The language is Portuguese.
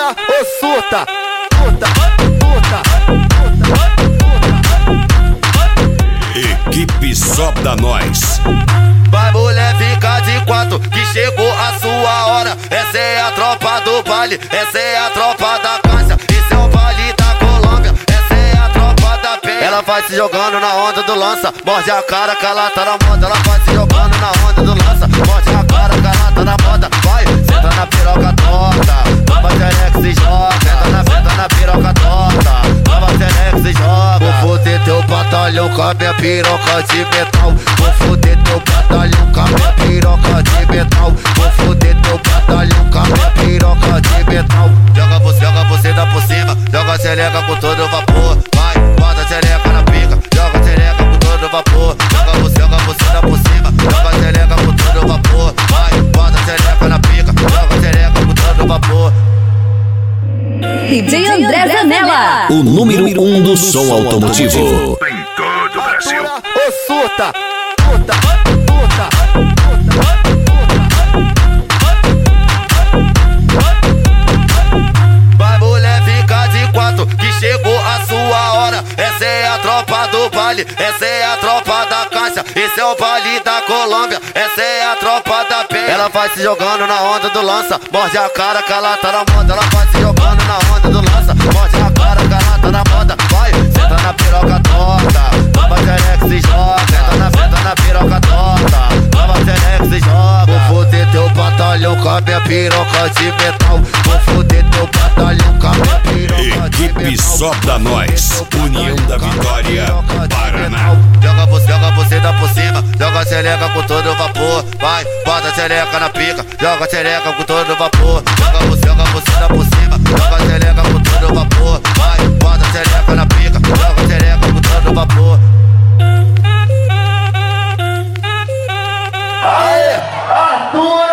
ô surta, surta, surta. Equipe Só da Nós. Vai mulher, fica de quatro, que chegou a sua hora. Essa é a tropa do baile, essa é a tropa da caixa. Esse é o baile da Colômbia, essa é a tropa da penha. Ela vai se jogando na onda do lança, morde a cara que ela tá na moda. Ela vai se jogando na onda do lança, morde a cara que ela tá na moda. Vai, senta na piroca torta, nova Telex se joga. Senta na piroca torta, nova Telex se joga. Vou foder teu batalhão com a minha piroca de metal. Vou foder teu batalhão com a minha piroca de metal. Vou foder teu batalhão com a minha piroca de metal. Joga você dá por cima, joga a xereca com todo vapor. Vai, bota a xereca na pica, joga a xereca com todo vapor. Joga você dá por cima, joga a xereca com todo vapor. Vai, bota a xereca na pica, joga a xereca com todo vapor. DJ André Zanella, O número 1 do som automotivo. Em todo o Brasil. Ô surta, surta, surta. Vai mulher, fica de quatro, que chegou a sua hora. Essa é a tropa do baile, essa é a tropa da caixa. Esse é o baile da Colômbia, essa é a tropa da penha. Ela vai se jogando na onda do lança, morde a cara que ela tá na moda. Ela vai se jogando na onda do lança, morde a cara que ela tá na moda. Vai, senta na piroca torta, nova Telex se joga. Senta na piroca torta, nova Telex se joga. Vou foder teu batalhão com a minha piroca de metal. Vou foder teu batalhão com a minha piroca de metal. Equipe Só da Nós, União da Vitória, Paraná. Joga você dá por cima, joga a xereca com todo vapor. Vai, bota a xereca na pica, joga a xereca com todo vapor. Joga você dá por cima, joga a xereca com todo vapor. Vai, bota a xereca na pica, joga a xereca com todo vapor. Aê, Arthur!